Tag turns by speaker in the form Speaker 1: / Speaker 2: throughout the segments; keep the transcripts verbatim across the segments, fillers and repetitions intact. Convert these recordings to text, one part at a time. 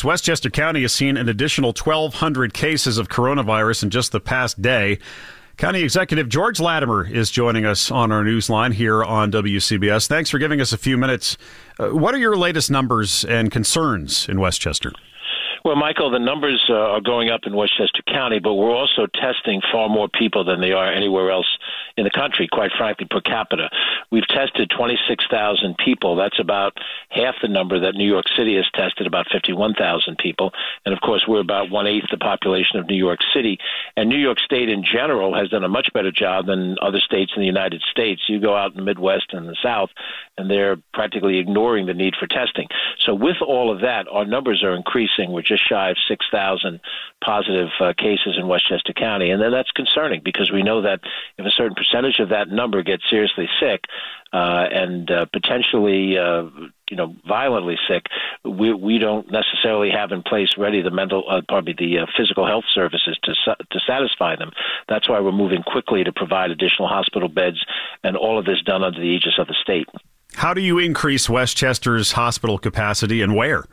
Speaker 1: minutes. Westchester County has seen an additional twelve hundred cases of coronavirus in just the past day. County Executive George Latimer is joining us on our newsline here on W C B S. Thanks for giving us a few minutes. Uh, what are your latest numbers and concerns in Westchester?
Speaker 2: Well, Michael, the numbers uh, are going up in Westchester County, but we're also testing far more people than they are anywhere else in the country, quite frankly, per capita. We've tested twenty-six thousand people. That's about half the number that New York City has tested, about fifty-one thousand people. And, of course, we're about one-eighth the population of New York City. And New York State in general has done a much better job than other states in the United States. You go out in the Midwest and the South, and they're practically ignoring the need for testing. So with all of that, our numbers are increasing. We're just shy of six thousand positive uh, cases in Westchester County. And then that's concerning because we know that if a certain percentage of that number gets seriously sick uh, and uh, potentially uh, you know, violently sick, we we don't necessarily have in place ready the mental, uh, probably the uh, physical health services to to satisfy them. That's why we're moving quickly to provide additional hospital beds, and all of this done under the aegis of the state.
Speaker 1: How do you increase Westchester's hospital capacity, and where?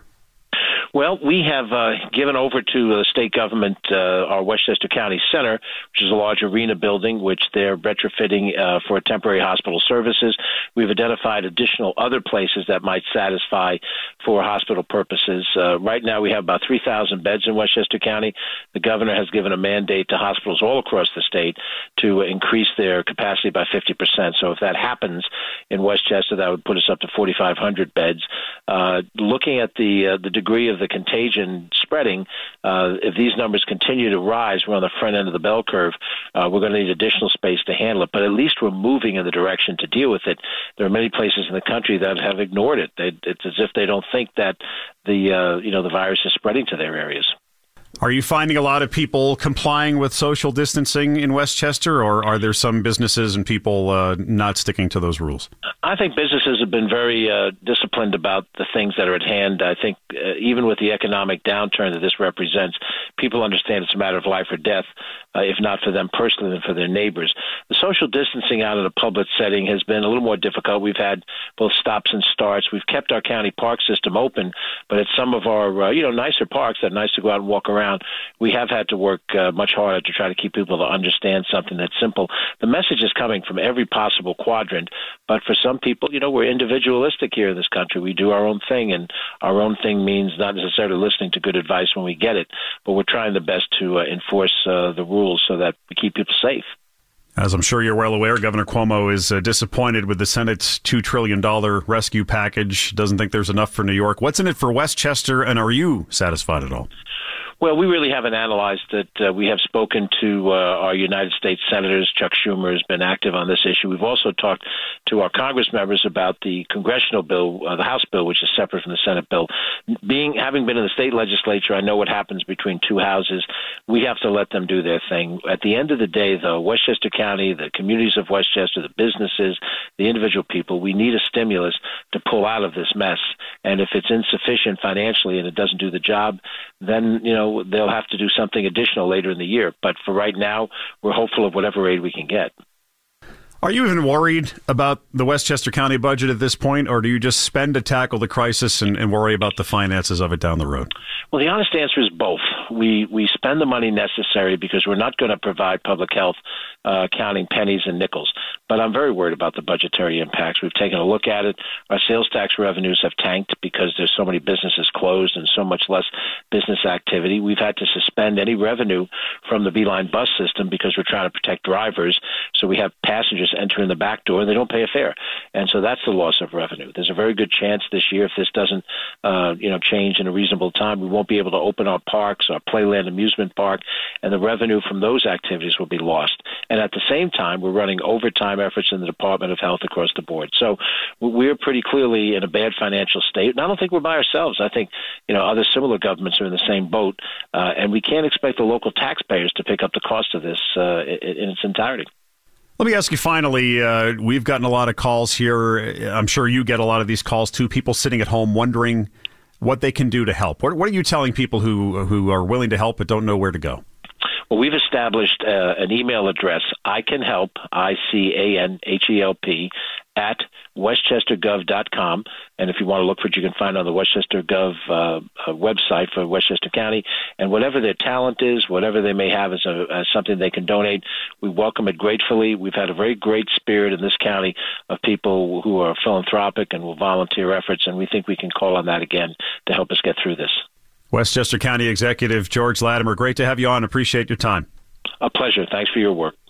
Speaker 2: Well, we have uh, given over to the state government uh, our Westchester County Center, which is a large arena building, which they're retrofitting uh, for temporary hospital services. We've identified additional other places that might satisfy for hospital purposes. Uh, right now, we have about three thousand beds in Westchester County. The governor has given a mandate to hospitals all across the state to increase their capacity by fifty percent. So if that happens in Westchester, that would put us up to forty-five hundred beds. Uh, looking at the uh, the degree of the contagion spreading, uh, if these numbers continue to rise, we're on the front end of the bell curve. Uh, we're going to need additional space to handle it, but at least we're moving in the direction to deal with it. There are many places in the country that have ignored it. They, it's as if they don't think that the uh, you know the virus is spreading to their areas.
Speaker 1: Are you finding a lot of people complying with social distancing in Westchester, or are there some businesses and people uh, not sticking to those rules?
Speaker 2: I think businesses have been very uh, disciplined about the things that are at hand. I think uh, even with the economic downturn that this represents, people understand it's a matter of life or death, uh, if not for them personally, then for their neighbors. The social distancing out in a public setting has been a little more difficult. We've had both stops and starts. We've kept our county park system open, but at some of our uh, you know nicer parks that are nice to go out and walk around, we have had to work uh, much harder to try to keep people to understand something that's simple. The message is coming from every possible quadrant, but for some people, you know, we're individualistic here in this country. We do our own thing, and our own thing means not necessarily listening to good advice when we get it, but we're trying the best to uh, enforce uh, the rules so that we keep people safe.
Speaker 1: As I'm sure you're well aware, Governor Cuomo is uh, disappointed with the Senate's two trillion dollars rescue package, doesn't think there's enough for New York. What's in it for Westchester, and are you satisfied at all?
Speaker 2: Well, we really haven't analyzed it. Uh, we have spoken to uh, our United States senators. Chuck Schumer has been active on this issue. We've also talked to our Congress members about the congressional bill, uh, the House bill, which is separate from the Senate bill. Being having been in the state legislature, I know what happens between two houses. We have to let them do their thing. At the end of the day, though, Westchester County, the communities of Westchester, the businesses, the individual people, we need a stimulus to pull out of this mess. And if it's insufficient financially and it doesn't do the job, then, you know, they'll have to do something additional later in the year. But for right now, we're hopeful of whatever aid we can get.
Speaker 1: Are you even worried about the Westchester County budget at this point, or do you just spend to tackle the crisis and, and worry about the finances of it down the road?
Speaker 2: Well, the honest answer is both. We we spend the money necessary because we're not going to provide public health uh, counting pennies and nickels. But I'm very worried about the budgetary impacts. We've taken a look at it. Our sales tax revenues have tanked because there's so many businesses closed and so much less business activity. We've had to suspend any revenue from the Beeline bus system because we're trying to protect drivers. So we have passengers enter in the back door and they don't pay a fare. And so that's the loss of revenue. There's a very good chance this year, if this doesn't uh, you know, change in a reasonable time, we won't be able to open our parks, our Playland amusement park, and the revenue from those activities will be lost. And at the same time, we're running overtime efforts in the Department of Health across the board. So we're pretty clearly in a bad financial state. And I don't think we're by ourselves. I think, you know, other similar governments are in the same boat. Uh, and we can't expect the local taxpayers to pick up the cost of this uh, in, in its entirety.
Speaker 1: Let me ask you finally, uh, we've gotten a lot of calls here. I'm sure you get a lot of these calls too. People sitting at home wondering what they can do to help. What, what are you telling people who who are willing to help but don't know where to go?
Speaker 2: Well, we've established uh, an email address, I can help, I C A N H E L P, at westchester gov dot com. And if you want to look for it, you can find it on the Westchester Gov uh, uh, website for Westchester County. And whatever their talent is, whatever they may have as, a, as something they can donate, we welcome it gratefully. We've had a very great spirit in this county of people who are philanthropic and will volunteer efforts, and we think we can call on that again to help us get through this.
Speaker 1: Westchester County Executive George Latimer, great to have you on. Appreciate your time.
Speaker 2: A pleasure. Thanks for your work.